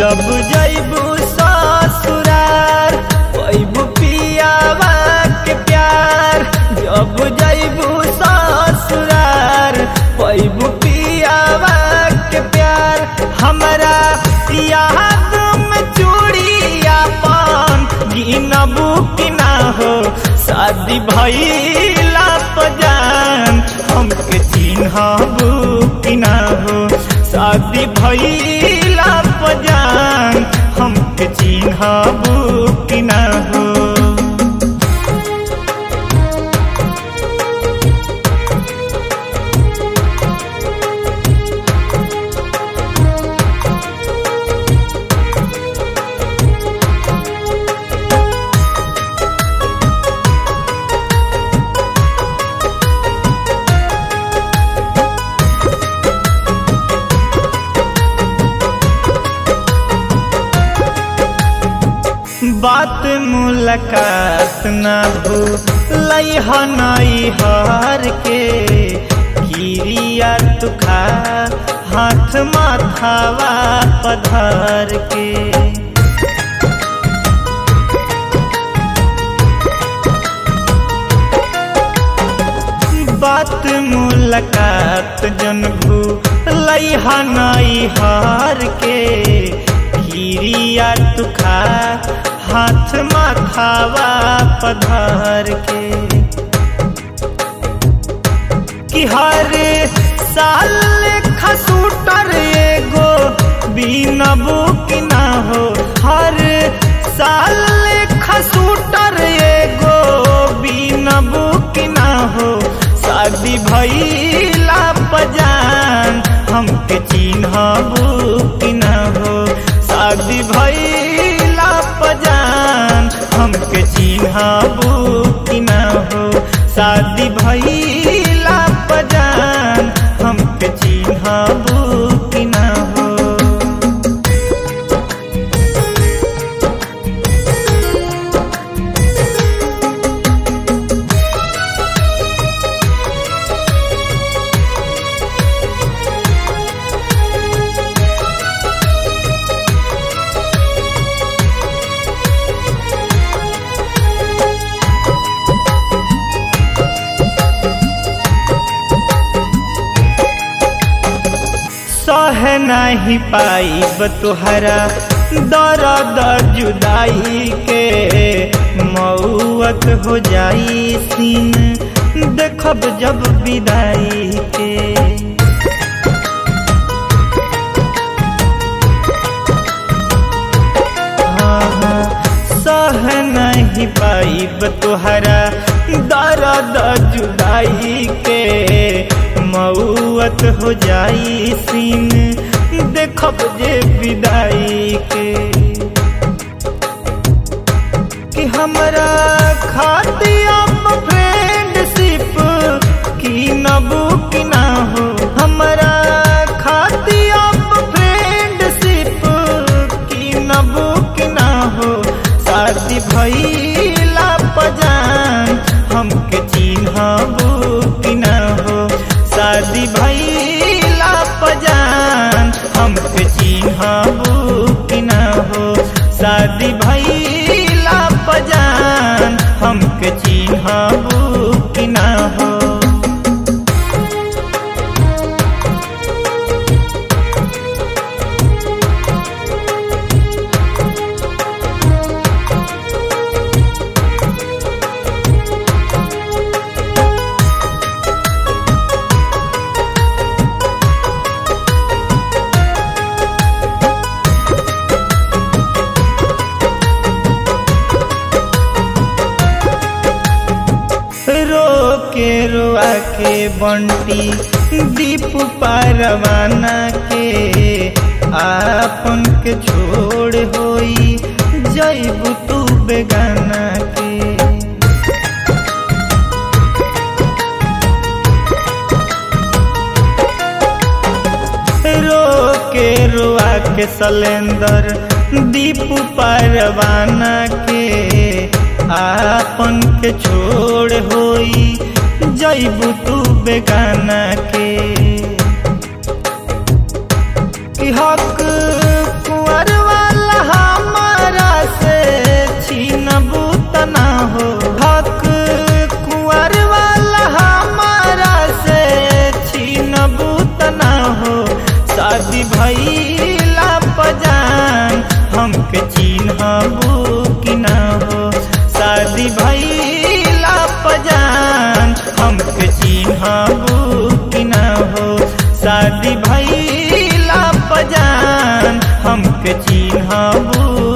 जब जइबू ससुरार पैबू पियावा के प्यार। जब जइबू ससुरार पैबू पियावा के प्यार। हमरा याद में चूड़िया पान गिनबू कि ना हो, शादी भइला पजान हमके चिन्हबू कि ना हो। शादी भइला पजान हमके चिन्हबू कि ना हो। बात मुलाकात ना भूलैह नैहर के, किरिया तू खा हाथ माथावा पधर के। बात मुलाकात जन भूलैह नैहर के, किरिया तू खा हाथ माथावा पधर के। कि हर साल खसूटर एगो बीनबू कि ना हो। हर साल खसूटर एगो बीनबू कि ना हो। शादी भइला पजान हमके चिन्हबू कि ना हो। शादी भइला पजान हमके चिन्हबू कि ना हो। शादी भइला पजान हमके चिन्हबू कि ना हो। सह नहीं पाइब तुहरा दर्द जुदाई के, मौत हो जाई सीन देखब जब विदाई के। सह नहीं पाइब तुहरा दर्द जुदाई के, मौत हो जाई सीन देखब जे विदाई के। कि हमरा खातिर फ्रेंडशिप की नबू कि ना हो। हमरा खातिर फ्रेंडशिप की नबू कि ना हो। शादी भइला पजान हमके चिन्हबू कि ना हो। शादी भइला पजान हमके चिन्हबू कि ना हो। शादी भइला पजान हमके चिन्हबू कि ना हो। के रोआ के बंटी दीप परवाना के, आपन के छोड़ होई जइबू तू बेगाना के। रो के रोआ के सलेंदर दीप परवाना के, आपन के छोड़ होई जइबू तू बेगाना के। कि हक कुंवरवा शादी भइला पजान हमके चिन्हबू कि ना हो। शादी भइला पजान हमके चिन्हबू कि ना हो। शादी भइला पजान हमके चिन्हबू